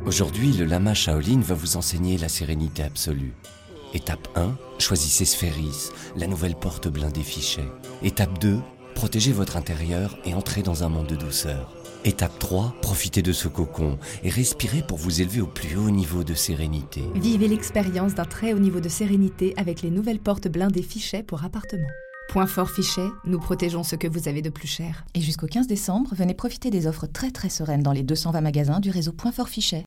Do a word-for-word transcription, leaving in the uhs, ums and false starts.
Aujourd'hui, le lama Shaolin va vous enseigner la sérénité absolue. Étape un, choisissez Sphéris, la nouvelle porte blindée fichet. Étape deux, protégez votre intérieur et entrez dans un monde de douceur. Étape trois, profitez de ce cocon et respirez pour vous élever au plus haut niveau de sérénité. Vivez l'expérience d'un très haut niveau de sérénité avec les nouvelles portes blindées fichet pour appartement. Point fort fichet, nous protégeons ce que vous avez de plus cher. Et jusqu'au quinze décembre, venez profiter des offres très très sereines dans les deux cent vingt magasins du réseau Point fort fichet.